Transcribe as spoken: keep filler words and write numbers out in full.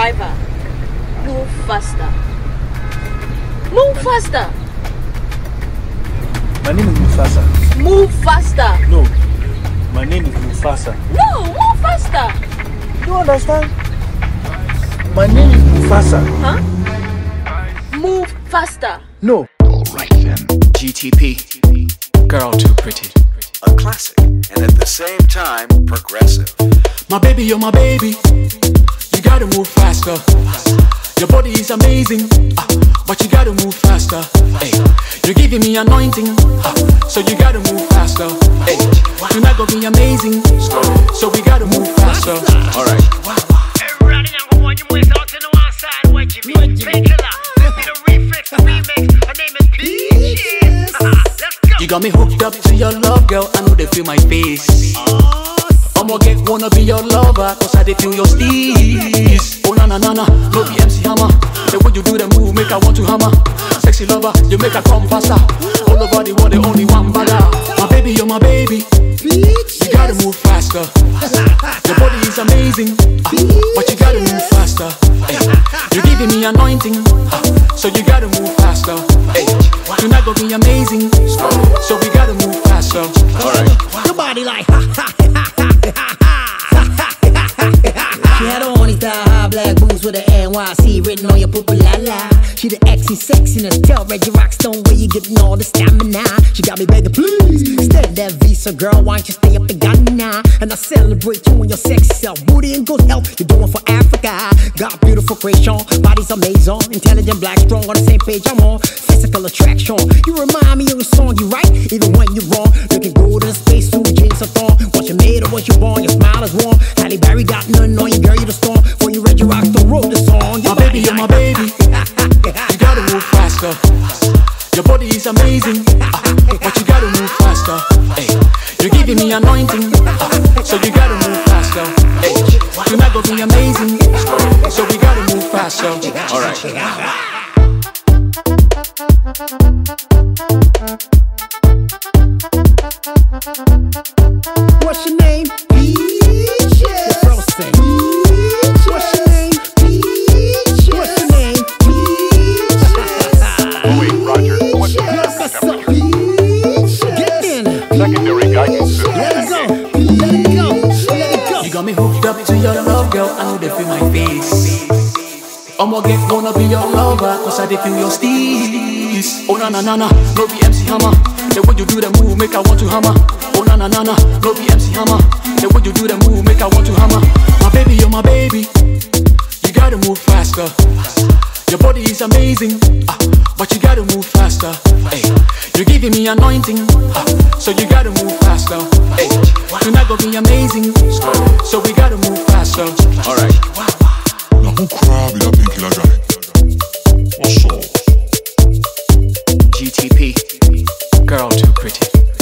driver. Move faster. Move faster. My name is Mufasa. Move faster. No. My name is Mufasa. No, move faster. You don't understand? My name is Mufasa. Huh? Move faster. No. Alright then. G T P. Girl too pretty. A classic, and at the same time, progressive. My baby, you're my baby. You gotta move faster. Your body is amazing, uh, but you gotta move faster. Hey, you're giving me anointing, uh, so you gotta move faster. Hey, tonight gonna be amazing, so we gotta move faster. Alright. Everybody now go on your waist out to the one side. What you mean? Painkiller. This be the refix, the remix. Her name is Peaches. Let's go. You got me hooked up to your love, girl. I know they feel my face. I'ma get wanna be your lover, cause I dey feel your steez. Oh na na na na, no be M C Hammer. The way you do the move make I want to hammer. Sexy lover, you make I come faster. All over the world, the only one bada. My baby, you're my baby. You gotta move faster. Your body is amazing, uh, but you gotta move faster. Hey, you're giving me anointing, uh, so you gotta move faster. Hey, tonight gonna be amazing, so we gotta move faster. Alright. Your body like ha ha ha ha ha ha ha. She had on these high black boots with an N Y C written on your poopa la la. She the X sexiness, tell Reggie Rockstone where you getting all the stamina. She got me begging, please extend that visa, girl. Why don't you stay up in Ghana? And I celebrate you and your sexy self, booty and good health. You're doing for Africa. Got beautiful creation, body's amazing, intelligent, black, strong on the same page. I'm on physical attraction. You remind me of a song you write, even when you're wrong. Looking good in space suit, jeans are thong. What you made or what you born, your smile is warm. Halle Berry got nothing on you, girl. You the storm. For you, Reggie Rockstone wrote the song. My baby, you're my baby. You gotta move faster. Your body is amazing, uh, but you gotta move faster. Hey, you're giving me anointing, uh, so you gotta move faster. Hey, tonight gonna be amazing, so we gotta move faster. Alright. What's your name? Peaches. Your first thing. Peaches. What's your name? Peaches. What's your name? Peaches. Oh wait, Roger, what's the What's up? Peaches. Get in. secondary guidance system? Let it go. Let it go. Let it go. You got me hooked up to your love, girl. I know they feel my face. I'ma get wanna be your lover, cause I dey feel your steez. Oh na na na na, no be M C Hammer. The way you do the move make I want to hammer. Oh na na na na, no be M C Hammer. The way you do the move make I want to hammer. My baby, you're my baby. You gotta move faster. Your body is amazing, uh, but you gotta move faster. Hey, you're giving me anointing, uh, so you gotta move faster. Hey, tonight gonna be amazing, so we gotta move faster. Alright. Now who cry with that painkiller guy? What's up? G T P, girl too pretty.